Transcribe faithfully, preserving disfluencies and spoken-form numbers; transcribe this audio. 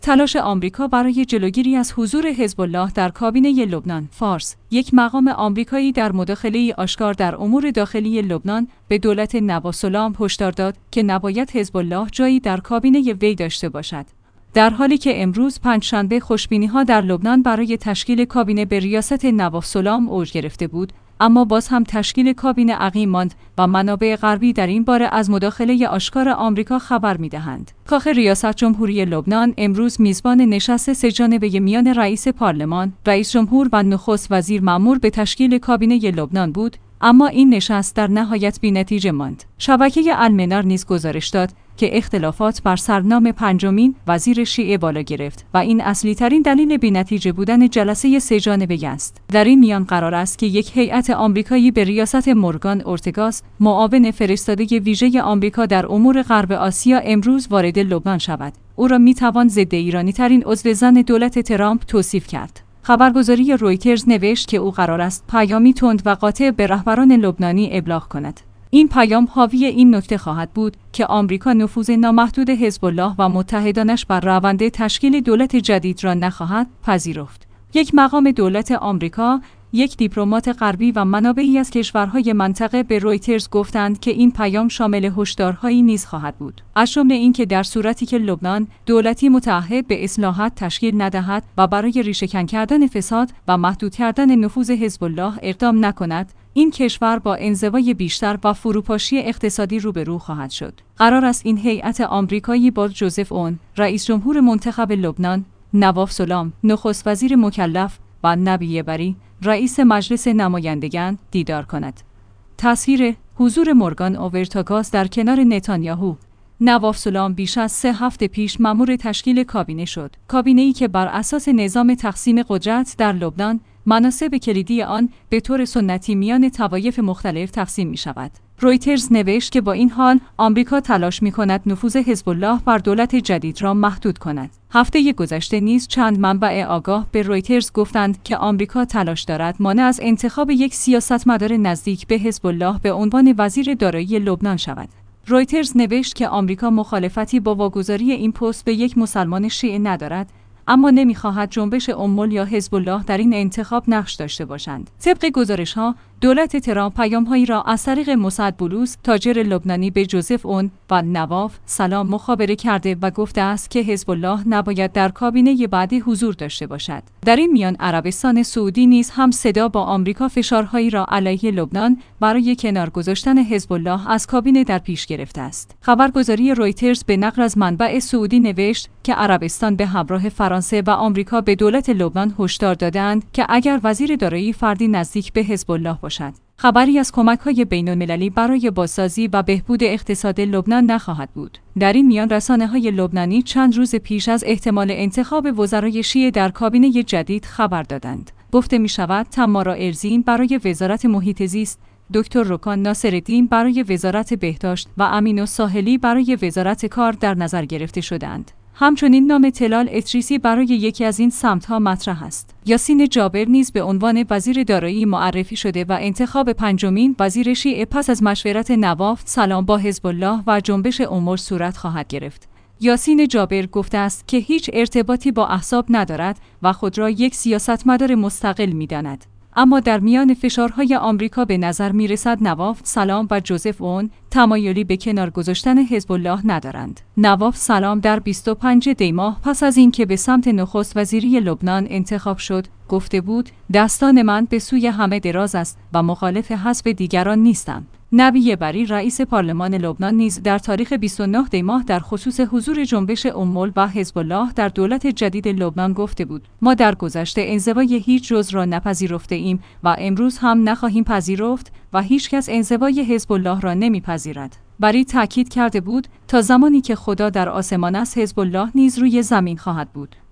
تلاش آمریکا برای جلوگیری از حضور حزب الله در کابینه لبنان. فارس. یک مقام آمریکایی در مداخله آشکار در امور داخلی لبنان به دولت نواب سلام هشدار داد که نباید حزب الله جایی در کابینه وی داشته باشد. در حالی که امروز پنجشنبه خوشبینی‌ها در لبنان برای تشکیل کابینه به ریاست نواب سلام اوج گرفته بود، اما باز هم تشکیل کابینه عقیم ماند و منابع غربی در این باره از مداخله آشکار آمریکا خبر می‌دهند. کاخ ریاست جمهوری لبنان امروز میزبان نشست سه‌جانبه میان رئیس پارلمان، رئیس جمهور و نخست وزیر مأمور به تشکیل کابینه لبنان بود، اما این نشست در نهایت بی‌نتیجه ماند. شبکه المنار نیز گزارش داد که اختلافات بر سرنام پنجمین وزیر شیعه بالا گرفت و این اصلی ترین دلیل بی‌نتیجه بودن جلسه سه‌جانبه است. در این میان قرار است که یک هیئت آمریکایی به ریاست مورگان اورتگاس، معاون فرستاده ویژه آمریکا در امور غرب آسیا، امروز وارد لبنان شود. او را میتوان ضد ایرانی ترین عضو زن دولت ترامپ توصیف کرد. خبرگزاری رویترز نوشت که او قرار است پیامی تند و قاطع به رهبران لبنانی ابلاغ کند. این پیام حاوی این نکته خواهد بود که آمریکا نفوذ نامحدود حزب الله و متحدانش بر روند تشکیل دولت جدید را نخواهد پذیرفت. یک مقام دولت آمریکا، یک دیپلمات غربی و منابعی از کشورهای منطقه به رویترز گفتند که این پیام شامل هشدارهایی نیز خواهد بود، از جمله اینکه در صورتی که لبنان دولتی متعهد به اصلاحات تشکیل ندهد و برای ریشه‌کن کردن فساد و محدود کردن نفوذ حزب الله اقدام نکند، این کشور با انزوای بیشتر و فروپاشی اقتصادی روبرو خواهد شد. قرار است این هیئت آمریکایی با جوزف اون، رئیس جمهور منتخب لبنان، نواب سلام، نخست وزیر مکلف و نبی بری، رئیس مجلس نمایندگان، دیدار کند. تصویر حضور مورگان اوورتاگاس در کنار نتانیاهو. نواب سلام بیش از سه هفته پیش مأمور تشکیل کابینه شد. کابینه‌ای که بر اساس نظام تقسیم قدرت در لبنان، مناصب کلیدی آن به طور سنتی میان طوایف مختلف تقسیم می شود. رویترز نوشت که با این حال آمریکا تلاش می کند نفوذ حزب الله بر دولت جدید را محدود کند. هفته گذشته نیز چند منبع آگاه به رویترز گفتند که آمریکا تلاش دارد مانع از انتخاب یک سیاستمدار نزدیک به حزب الله به عنوان وزیر دارایی لبنان شود. رویترز نوشت که آمریکا مخالفتی با واگذاری این پست به یک مسلمان شیعه ندارد، اما نمی‌خواهد جنبش امول یا حزب الله در این انتخاب نقش داشته باشند. طبق گزارش‌ها، دولت ترامپ پیام‌هایی را از طریق مسعد بولوس، تاجر لبنانی، به جوزف اون و نواف سلام مخابره کرده و گفته است که حزب الله نباید در کابینه بعدی حضور داشته باشد. در این میان عربستان سعودی نیز هم صدا با آمریکا فشارهایی را علیه لبنان برای کنار گذاشتن حزب الله از کابینه در پیش گرفته است. خبرگزاری رویترز به نقل از منبع سعودی نوشت که عربستان به همراه فرانسه و آمریکا به دولت لبنان هشدار دادند که اگر وزیر دارایی فردی نزدیک به حزب الله باشد، خبری از کمک‌های بین‌المللی برای بازسازی و بهبود اقتصاد لبنان نخواهد بود. در این میان رسانه‌های لبنانی چند روز پیش از احتمال انتخاب وزرای شیعه در کابینه جدید خبر دادند. گفته می‌شود تمارا ارزین برای وزارت محیط زیست، دکتر رکان ناصرالدین برای وزارت بهداشت و امین الساحلی برای وزارت کار در نظر گرفته شدند. همچنین نام طلال ادریسی برای یکی از این سمت‌ها مطرح است. یاسین جابر نیز به عنوان وزیر دارایی معرفی شده و انتخاب پنجمین وزیر شیعه پس از مشورت نواب سلام با حزب الله و جنبش امور صورت خواهد گرفت. یاسین جابر گفته است که هیچ ارتباطی با احزاب ندارد و خود را یک سیاستمدار مستقل می‌داند. اما در میان فشارهای آمریکا به نظر می‌رسد نواب سلام و جوزف اون تمایلی به کنار گذاشتن حزب الله ندارند. نواب سلام در بیست و پنجم دی ماه پس از اینکه به سمت نخست وزیری لبنان انتخاب شد، گفته بود دستان من به سوی همه دراز است و مخالف حذف دیگران نیستم. نبی بری رئیس پارلمان لبنان نیز در تاریخ بیست و نه دی ماه در خصوص حضور جنبش امول و حزب الله در دولت جدید لبنان گفته بود: ما در گذشته انزوای هیچ جزء را نپذیرفته ایم و امروز هم نخواهیم پذیرفت و هیچ کس انزوای حزب الله را نمیپذیرد. بری تاکید کرده بود تا زمانی که خدا در آسمان است، حزب الله نیز روی زمین خواهد بود.